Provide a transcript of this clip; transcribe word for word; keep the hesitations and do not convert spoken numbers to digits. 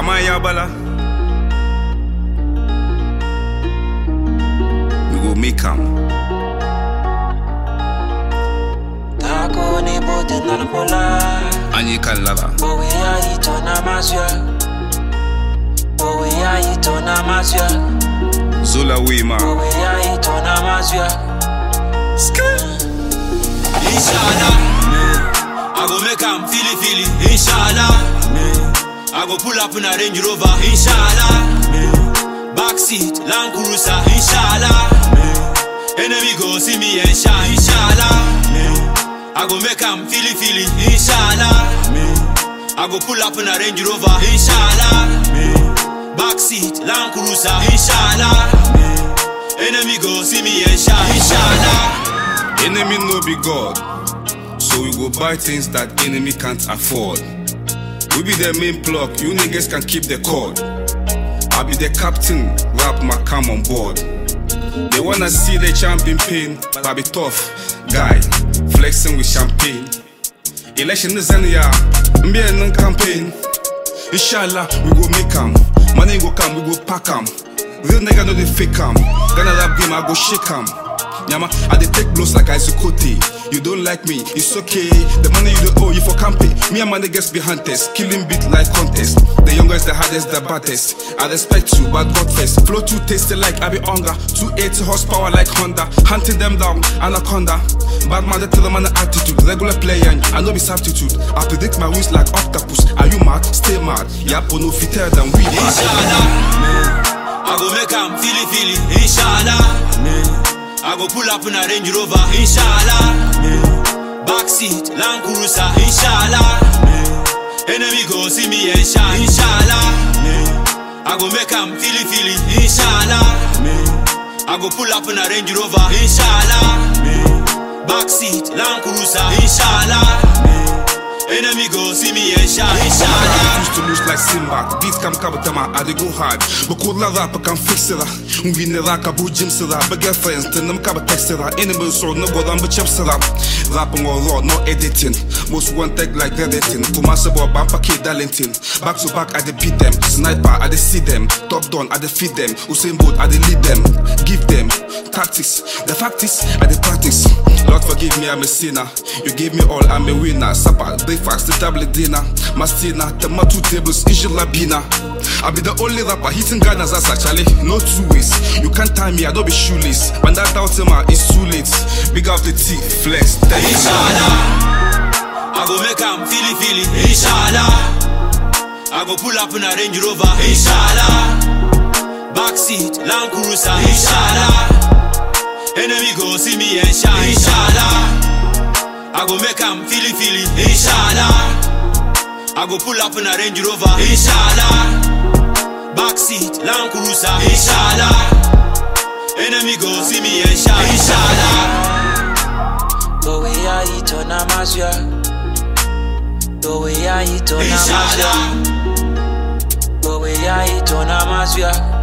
Amaya Bala. We go make am. Tako ni bote na pola. Anyi Kalala. Bowe ya ito na masya. Bowe ya ito na masya. Zola Wema. Bowe ya ito na masya. Inshallah, I go make am feely feely. Inshallah, I go pull up in a Range Rover. Inshallah, backseat Land Cruiser. Inshallah, enemy go see me and shine. Inshallah, I go make am feely feely. Inshallah, I go pull up in a Range Rover. Inshallah, backseat Land Cruiser. Inshallah, enemy go see me and shine. Inshallah. Enemy no be God, so we go buy things that enemy can't afford. We be the main plug, you niggas can keep the cord. I be the captain, rap my cam on board. They wanna see the champion pain, but I be tough guy, flexing with champagne. Election is in ya, me and campaign. Inshallah, we go make 'em. Money go come, we go pack 'em. Real nigga know they fake 'em. Gonna rap game, I go shake 'em. Nyama, I dey take blows like Izukote. You don't like me, it's okay. The money you don't owe, you for camping. Me and my niggas be hunters, killing beat like contest. The youngest, the hardest, the baddest. I respect you, but God first. Flow too tasty like I be hunger. two eighty horsepower like Honda. Hunting them down, anaconda. Bad man, they tell them an attitude. Regular player, I know be substitute. I predict my wins like octopus. Are you mad? Stay mad. Yapo no fitter than we. Inshallah, I go make am feely feely. Inshallah, I go pull up in a Range Rover. Inshallah, backseat Land Cruiser. Inshallah, enemy go see me and shine. Inshallah, I go make am feely feely. Inshallah, I go pull up in a Range Rover. Inshallah, backseat Land Cruiser. Inshallah, enemy go see me and shine. Inshallah, used to lose like Simba. Beat come kabatama, I dey go hard. But cool la rap can fix it. We ne raka bu gym sira. But girlfriends, then them kaba text sira. Enemy so no go down but chip sira. Rapping all raw, no editing. Most one tag like editing. Kumasa bo bampa kid dalentin. Back to back, I dey beat them. Sniper, I dey see them. Top down, I dey feed them. Usain Bolt, I dey lead them. Give them tactics. The fact is, I dey practice. Lord forgive me, I'm a sinner. You gave me all, I'm a winner. Supper, breakfast, the tablet dinner. Mastina, the two tables, Isha Labina. I be the only rapper hitting Ghana's ass actually. No two ways. You can't tie me, I don't be shoeless. When that out it's too late. Big up the teeth, flex. Inshallah, I go make am feely feely. Inshallah, I go pull up in a Range Rover. Inshallah, backseat Land Cruiser. Inshallah, enemy go see me and shine. Inshallah, I go make am feely feely. Inshallah, I go pull up in a Range Rover. Inshallah, backseat Land Cruiser. Inshallah, enemy go see me and shine. Inshallah, Bowe ya ito na masya. Bowe ya ito na masya. Bowe ya ito na masya.